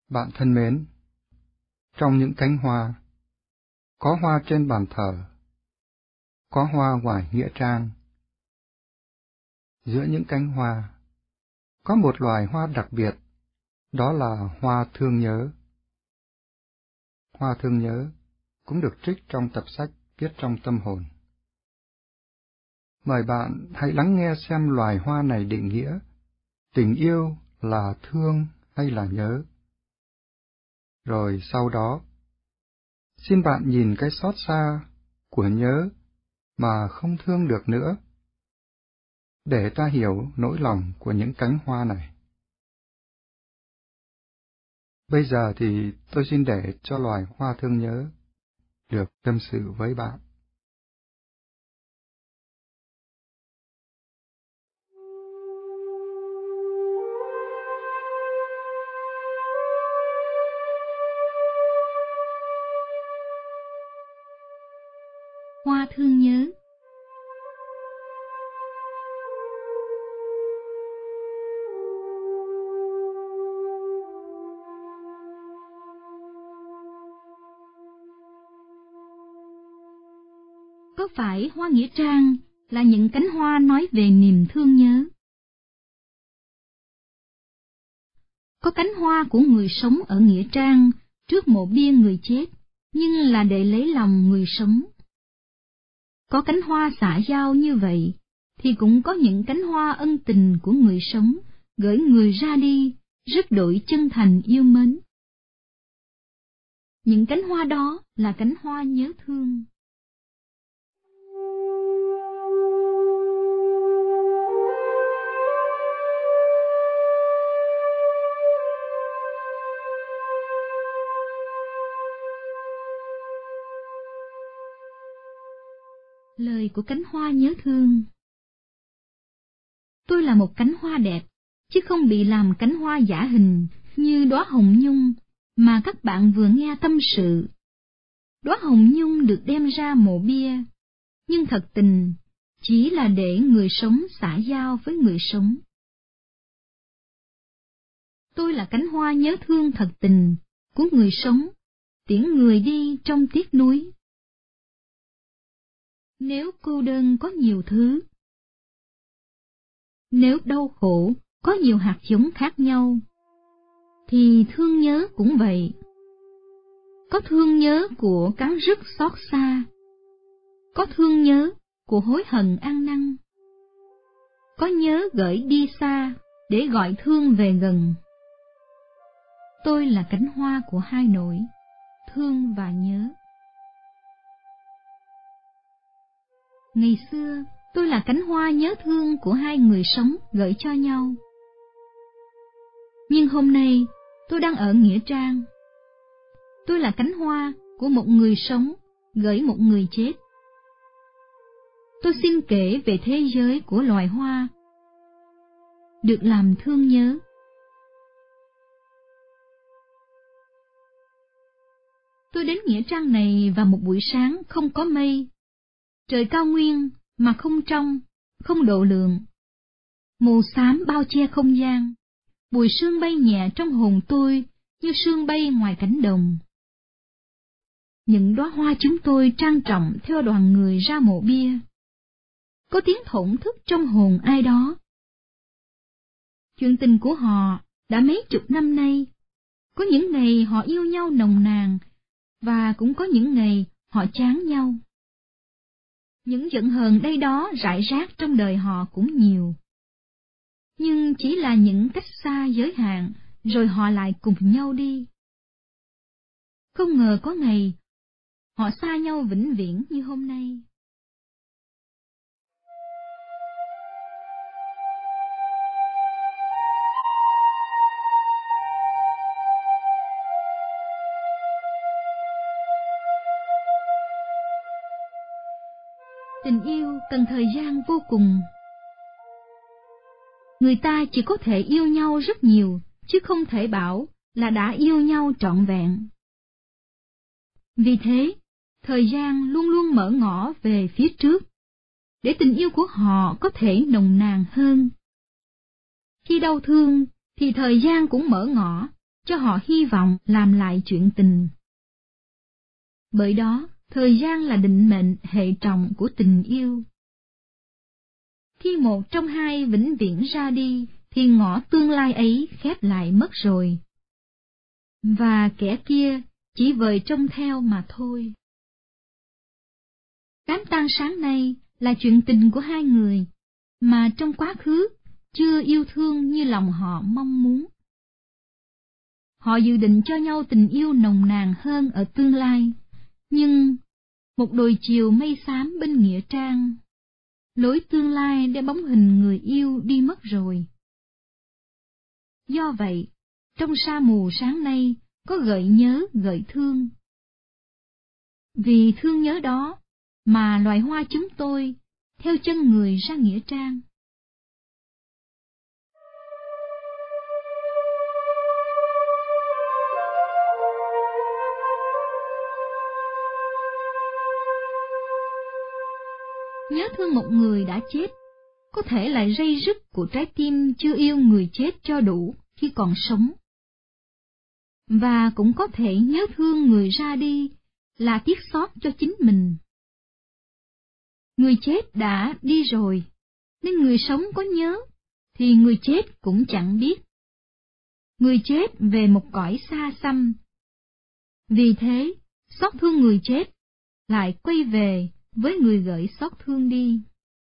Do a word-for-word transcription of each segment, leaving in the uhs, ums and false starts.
Bạn thân mến, trong những cánh hoa, có hoa trên bàn thờ, có hoa ngoài nghĩa trang. Giữa những cánh hoa, có một loài hoa đặc biệt, đó là hoa thương nhớ. Hoa thương nhớ cũng được trích trong tập sách Viết trong tâm hồn. Mời bạn hãy lắng nghe xem loài hoa này định nghĩa tình yêu là thương hay là nhớ. Rồi sau đó, xin bạn nhìn cái xót xa của nhớ mà không thương được nữa, để ta hiểu nỗi lòng của những cánh hoa này. Bây giờ thì tôi xin để cho loài hoa thương nhớ được tâm sự với bạn. Hoa thương nhớ. Có phải hoa nghĩa trang là những cánh hoa nói về niềm thương nhớ? Có cánh hoa của người sống ở nghĩa trang trước mộ bia người chết, nhưng là để lấy lòng người sống. Có cánh hoa xã giao như vậy, thì cũng có những cánh hoa ân tình của người sống, gửi người ra đi, rất đổi chân thành yêu mến. Những cánh hoa đó là cánh hoa nhớ thương. Lời của cánh hoa nhớ thương. Tôi là một cánh hoa đẹp, chứ không bị làm cánh hoa giả hình như đóa hồng nhung mà các bạn vừa nghe tâm sự. Đóa hồng nhung được đem ra mộ bia, nhưng thật tình chỉ là để người sống xã giao với người sống. Tôi là cánh hoa nhớ thương thật tình của người sống, tiễn người đi trong tiếc nuối. Nếu cô đơn có nhiều thứ, nếu đau khổ có nhiều hạt giống khác nhau, thì thương nhớ cũng vậy. Có thương nhớ của cắn rứt xót xa, có thương nhớ của hối hận ăn năn, có nhớ gửi đi xa để gọi thương về gần. Tôi là cánh hoa của hai nỗi, thương và nhớ. Ngày xưa, tôi là cánh hoa nhớ thương của hai người sống gửi cho nhau. Nhưng hôm nay, tôi đang ở nghĩa trang. Tôi là cánh hoa của một người sống gửi một người chết. Tôi xin kể về thế giới của loài hoa, được làm thương nhớ. Tôi đến nghĩa trang này vào một buổi sáng không có mây. Trời cao nguyên mà không trong, không độ lượng. Mù xám bao che không gian, bụi sương bay nhẹ trong hồn tôi như sương bay ngoài cánh đồng. Những đóa hoa chúng tôi trang trọng theo đoàn người ra mộ bia. Có tiếng thổn thức trong hồn ai đó. Chuyện tình của họ đã mấy chục năm nay. Có những ngày họ yêu nhau nồng nàn, và cũng có những ngày họ chán nhau. Những giận hờn đây đó rải rác trong đời họ cũng nhiều. Nhưng chỉ là những cách xa giới hạn, rồi họ lại cùng nhau đi. Không ngờ có ngày, họ xa nhau vĩnh viễn như hôm nay. Tình yêu cần thời gian vô cùng. Người ta chỉ có thể yêu nhau rất nhiều, chứ không thể bảo là đã yêu nhau trọn vẹn. Vì thế, thời gian luôn luôn mở ngõ về phía trước, để tình yêu của họ có thể nồng nàn hơn. Khi đau thương thì thời gian cũng mở ngõ, cho họ hy vọng làm lại chuyện tình. Bởi đó, thời gian là định mệnh hệ trọng của tình yêu. Khi một trong hai vĩnh viễn ra đi, thì ngõ tương lai ấy khép lại mất rồi. Và kẻ kia chỉ vời trông theo mà thôi. Đám tang sáng nay là chuyện tình của hai người, mà trong quá khứ chưa yêu thương như lòng họ mong muốn. Họ dự định cho nhau tình yêu nồng nàn hơn ở tương lai, nhưng một đồi chiều mây xám bên nghĩa trang, lối tương lai để bóng hình người yêu đi mất rồi. Do vậy, trong sa mù sáng nay có gợi nhớ gợi thương. Vì thương nhớ đó mà loài hoa chúng tôi theo chân người ra nghĩa trang. Nhớ thương một người đã chết, có thể là ray rứt của trái tim chưa yêu người chết cho đủ khi còn sống. Và cũng có thể nhớ thương người ra đi là tiếc xót cho chính mình. Người chết đã đi rồi, nên người sống có nhớ, thì người chết cũng chẳng biết. Người chết về một cõi xa xăm. Vì thế, xót thương người chết lại quay về với người gửi xót thương đi.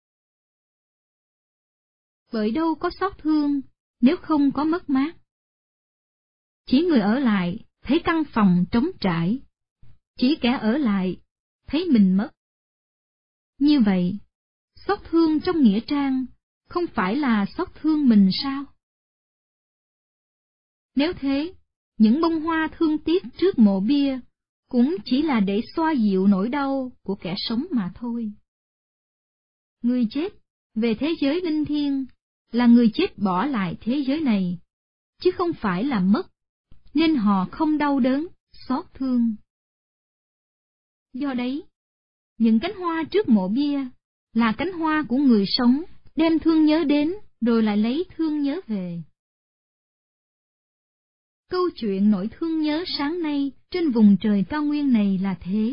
Bởi đâu có xót thương nếu không có mất mát. Chỉ người ở lại thấy căn phòng trống trải, chỉ kẻ ở lại thấy mình mất. Như vậy, xót thương trong nghĩa trang không phải là xót thương mình sao? Nếu thế, những bông hoa thương tiếc trước mộ bia cũng chỉ là để xoa dịu nỗi đau của kẻ sống mà thôi. Người chết về thế giới linh thiêng là người chết bỏ lại thế giới này, chứ không phải là mất, nên họ không đau đớn, xót thương. Do đấy, những cánh hoa trước mộ bia là cánh hoa của người sống, đem thương nhớ đến rồi lại lấy thương nhớ về. Câu chuyện nỗi thương nhớ sáng nay trên vùng trời cao nguyên này là thế.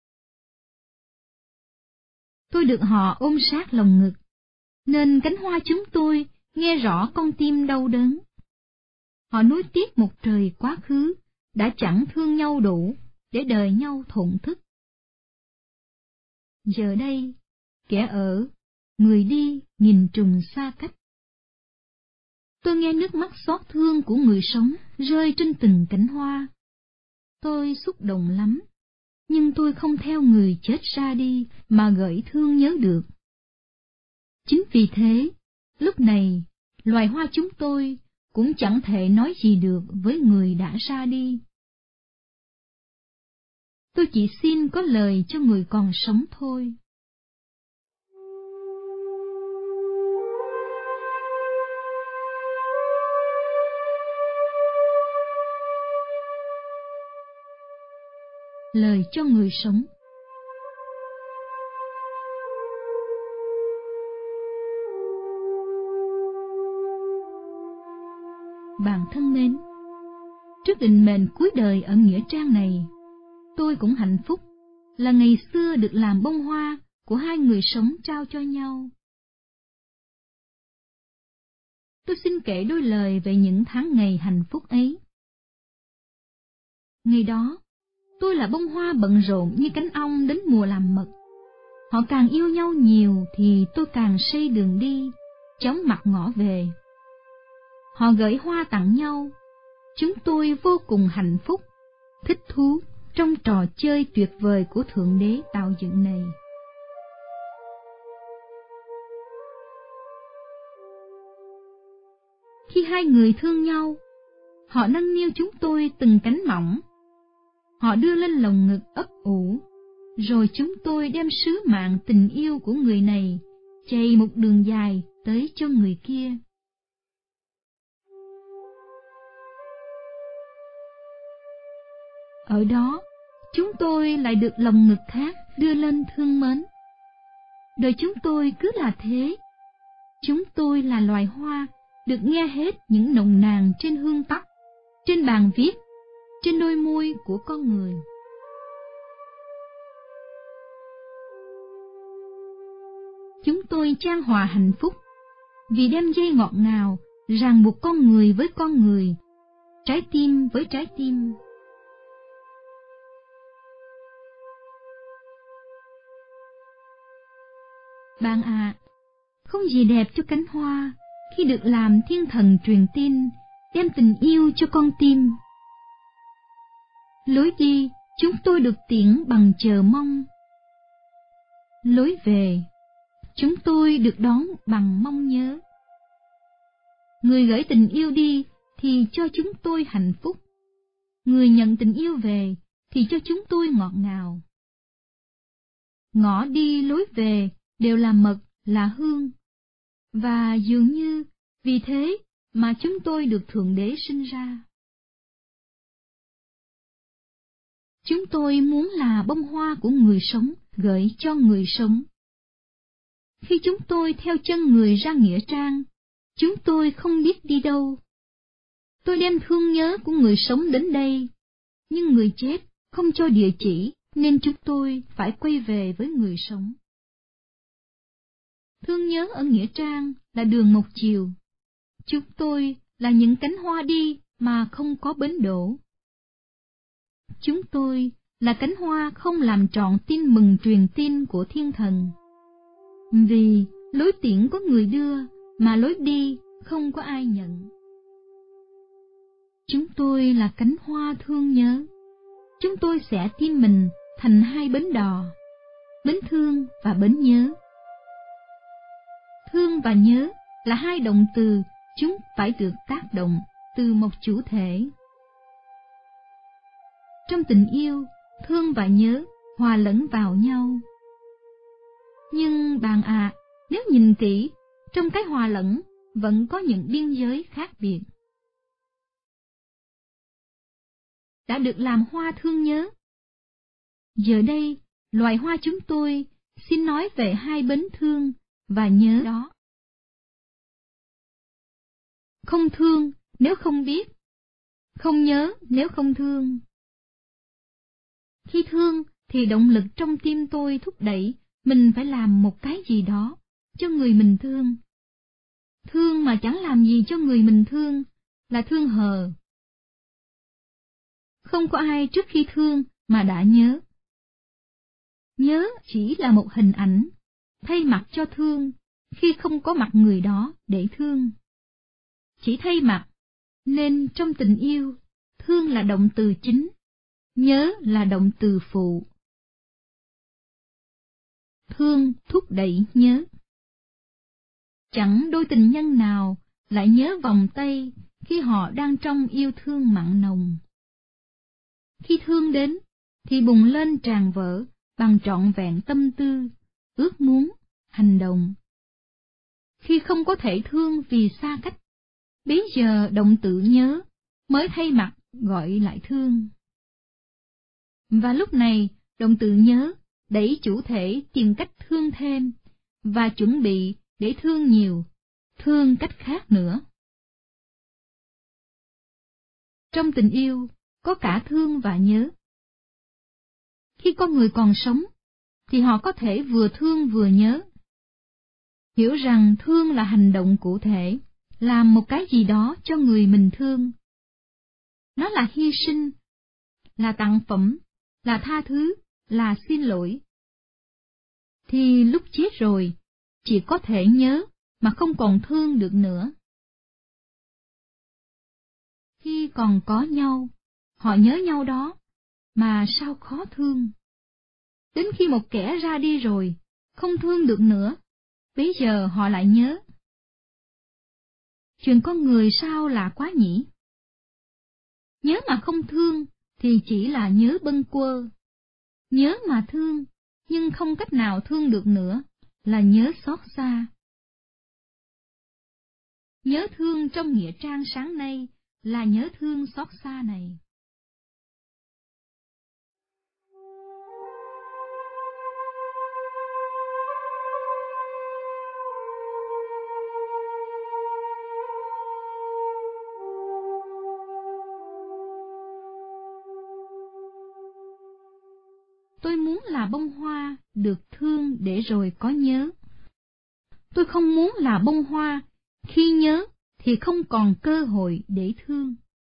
Tôi được họ ôm sát lòng ngực, nên cánh hoa chúng tôi nghe rõ con tim đau đớn. Họ nuối tiếc một trời quá khứ đã chẳng thương nhau đủ để đời nhau thổn thức. Giờ đây, kẻ ở, người đi nhìn trùng xa cách. Tôi nghe nước mắt xót thương của người sống rơi trên từng cánh hoa. Tôi xúc động lắm, nhưng tôi không theo người chết ra đi mà gợi thương nhớ được. Chính vì thế, lúc này, loài hoa chúng tôi cũng chẳng thể nói gì được với người đã ra đi. Tôi chỉ xin có lời cho người còn sống thôi. Lời cho người sống. Bạn thân mến, trước định mệnh cuối đời ở nghĩa trang này, tôi cũng hạnh phúc là ngày xưa được làm bông hoa của hai người sống trao cho nhau. Tôi xin kể đôi lời về những tháng ngày hạnh phúc ấy. Ngày đó, tôi là bông hoa bận rộn như cánh ong đến mùa làm mật. Họ càng yêu nhau nhiều thì tôi càng xây đường đi, chóng mặt ngõ về. Họ gửi hoa tặng nhau, chúng tôi vô cùng hạnh phúc, thích thú trong trò chơi tuyệt vời của Thượng Đế tạo dựng này. Khi hai người thương nhau, họ nâng niu chúng tôi từng cánh mỏng. Họ đưa lên lồng ngực ấp ủ, rồi chúng tôi đem sứ mạng tình yêu của người này chạy một đường dài tới cho người kia. Ở đó, chúng tôi lại được lồng ngực khác đưa lên thương mến. Đời chúng tôi cứ là thế. Chúng tôi là loài hoa, được nghe hết những nồng nàn trên hương tóc, trên bàn viết, trên đôi môi của con người. Chúng tôi chan hòa hạnh phúc vì đem dây ngọt ngào ràng buộc con người với con người, trái tim với trái tim. Bạn ạ, à, không gì đẹp cho cánh hoa khi được làm thiên thần truyền tin, đem tình yêu cho con tim. Lối đi chúng tôi được tiễn bằng chờ mong, lối về chúng tôi được đón bằng mong nhớ. Người gửi tình yêu đi thì cho chúng tôi hạnh phúc, người nhận tình yêu về thì cho chúng tôi ngọt ngào. Ngõ đi lối về đều là mật, là hương, và dường như vì thế mà chúng tôi được Thượng Đế sinh ra. Chúng tôi muốn là bông hoa của người sống gửi cho người sống. Khi chúng tôi theo chân người ra nghĩa trang, chúng tôi không biết đi đâu. Tôi đem thương nhớ của người sống đến đây, nhưng người chết không cho địa chỉ nên chúng tôi phải quay về với người sống. Thương nhớ ở nghĩa trang là đường một chiều. Chúng tôi là những cánh hoa đi mà không có bến đỗ. Chúng tôi là cánh hoa không làm trọn tin mừng truyền tin của thiên thần. Vì lối tiễn có người đưa, mà lối đi không có ai nhận. Chúng tôi là cánh hoa thương nhớ. Chúng tôi sẽ tin mình thành hai bến đò, bến thương và bến nhớ. Thương và nhớ là hai động từ, chúng phải được tác động từ một chủ thể. Trong tình yêu, thương và nhớ hòa lẫn vào nhau. Nhưng bạn ạ, à, nếu nhìn kỹ, trong cái hòa lẫn vẫn có những biên giới khác biệt. Đã được làm hoa thương nhớ. Giờ đây, loài hoa chúng tôi xin nói về hai bến thương và nhớ đó. Không thương nếu không biết, không nhớ nếu không thương. Khi thương thì động lực trong tim tôi thúc đẩy mình phải làm một cái gì đó cho người mình thương. Thương mà chẳng làm gì cho người mình thương là thương hờ. Không có ai trước khi thương mà đã nhớ. Nhớ chỉ là một hình ảnh, thay mặt cho thương khi không có mặt người đó để thương. Chỉ thay mặt, nên trong tình yêu, thương là động từ chính, nhớ là động từ phụ. Thương thúc đẩy nhớ. Chẳng đôi tình nhân nào lại nhớ vòng tay khi họ đang trong yêu thương mặn nồng. Khi thương đến, thì bùng lên tràn vỡ bằng trọn vẹn tâm tư, ước muốn, hành động. Khi không có thể thương vì xa cách, bấy giờ động từ nhớ mới thay mặt gọi lại thương. Và lúc này, động từ nhớ đẩy chủ thể tìm cách thương thêm, và chuẩn bị để thương nhiều, thương cách khác nữa. Trong tình yêu, có cả thương và nhớ. Khi con người còn sống, thì họ có thể vừa thương vừa nhớ. Hiểu rằng thương là hành động cụ thể, làm một cái gì đó cho người mình thương. Nó là hy sinh, là tặng phẩm, là tha thứ, là xin lỗi. Thì lúc chết rồi, chỉ có thể nhớ mà không còn thương được nữa. Khi còn có nhau, họ nhớ nhau đó, mà sao khó thương. Đến khi một kẻ ra đi rồi, không thương được nữa, bấy giờ họ lại nhớ. Chuyện con người sao lạ quá nhỉ? Nhớ mà không thương thì chỉ là nhớ bâng quơ. Nhớ mà thương, nhưng không cách nào thương được nữa, là nhớ xót xa. Nhớ thương trong nghĩa trang sáng nay là nhớ thương xót xa này. là bông hoa được thương để rồi có nhớ. Tôi không muốn là bông hoa, khi nhớ thì không còn cơ hội để thương.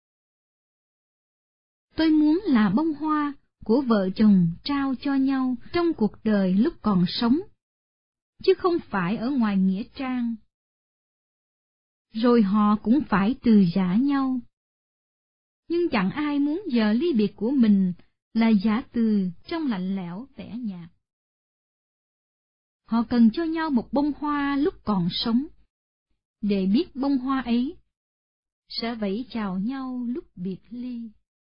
Tôi muốn là bông hoa của vợ chồng trao cho nhau trong cuộc đời lúc còn sống, chứ không phải ở ngoài nghĩa trang. Rồi họ cũng phải từ giã nhau. Nhưng chẳng ai muốn giờ ly biệt của mình là giã từ trong lạnh lẽo tẻ nhạt. Họ cần cho nhau một bông hoa lúc còn sống, để biết bông hoa ấy sẽ vẫy chào nhau lúc biệt ly.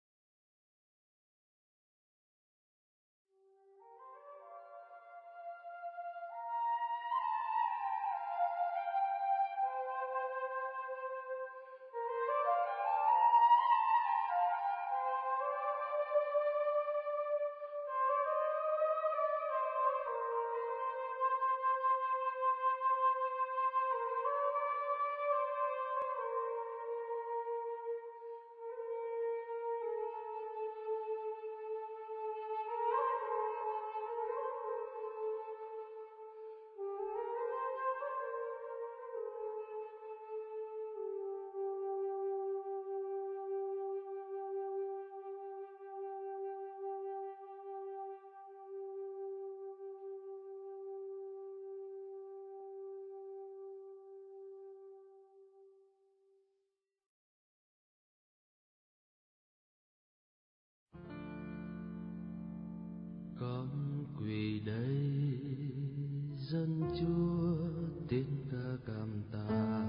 Con quỳ đây dân Chúa tiếng ca cảm tạ,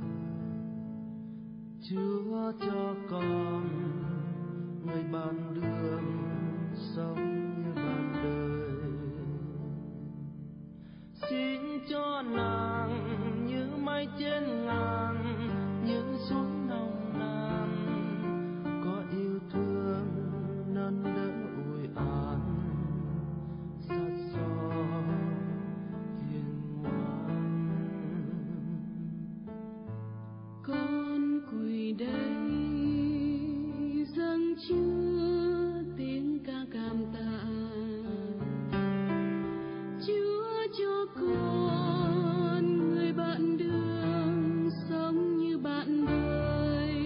Chúa cho con người ban đường sống như ban đời. Xin cho nàng như mây trên ngàn, những suối nồng nàn, có yêu thương nâng đỡ ủi an, sát gió hiền ngoan. Con quỳ đây dâng Chúa tiếng ca cảm tạ, Chúa cho con người bạn đường sống như bạn đời.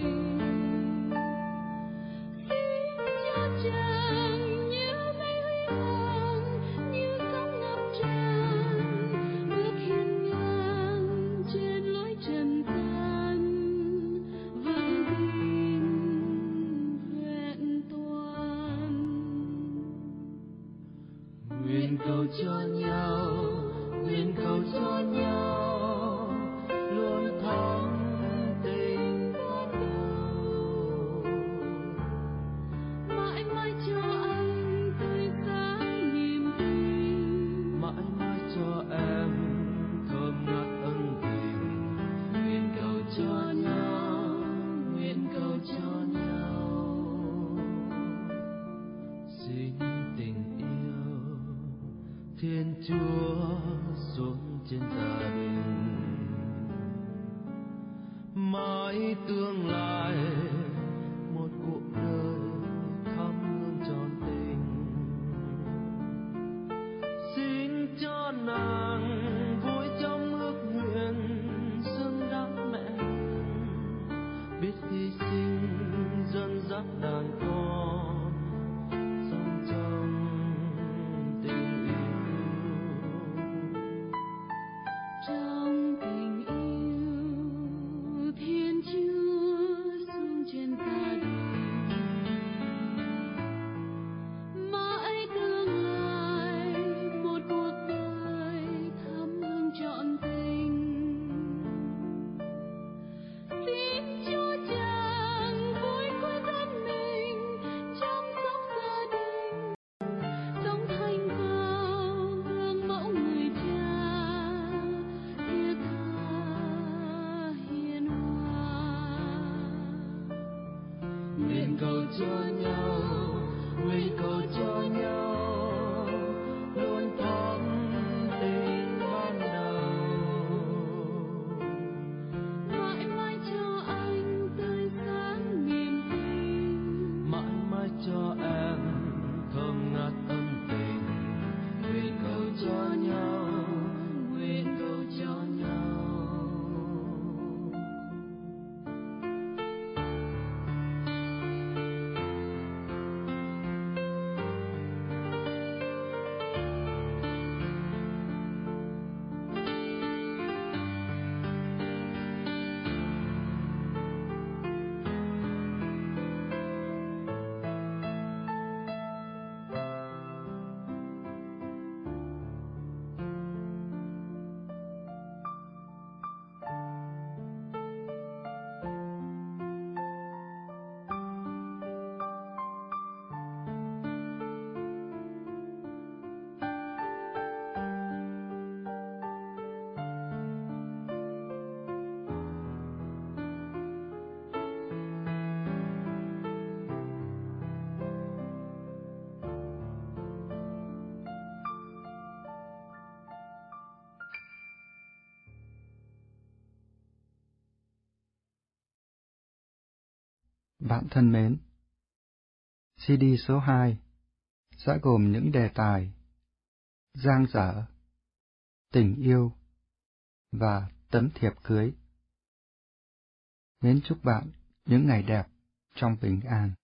Xin cho chàng như mây huy hoàng, như sóng ngập tràn, bước hiên ngang trên lối trần gian, vững tin vẹn toàn. Nguyện cầu cho nhau, nguyện cầu cho nhau luôn thắm tình ban đầu, Mãi mãi cho anh tươi sáng niềm tin, mãi mãi cho em thơm ngát ân tình. nguyện cầu cho nhau, nguyện cầu cho nhau. Xin tình yêu Thiên Chúa xuống trên gia đình, mãi tương lai một cuộc đời thắm hương trọn tình. Xin cho nàng vui trong ước nguyện xứng đáng mẹ hiền, biết hy sinh dẫn dắt đàn con sống trong tình yêu. Trong tình yêu Thiên Chúa xuống trên gia đình, mãi tương lai một cuộc đời thắm hương trọn tình. Xin Chúa chàng vui quên thân mình trong sống gia đình, sống thành vào gương mẫu người cha thiết tha hiền hòa. Nguyện cầu cho nhau, nguyện cầu cho nhau luôn thắm tình ban đầu, Mãi mãi cho anh tươi sáng niềm tin, mãi mãi cho em thơm ngát ân tình. Bạn thân mến, xê đê số hai sẽ gồm những đề tài Giang dở, Tình yêu và Tấm thiệp cưới. Mến chúc bạn những ngày đẹp trong bình an.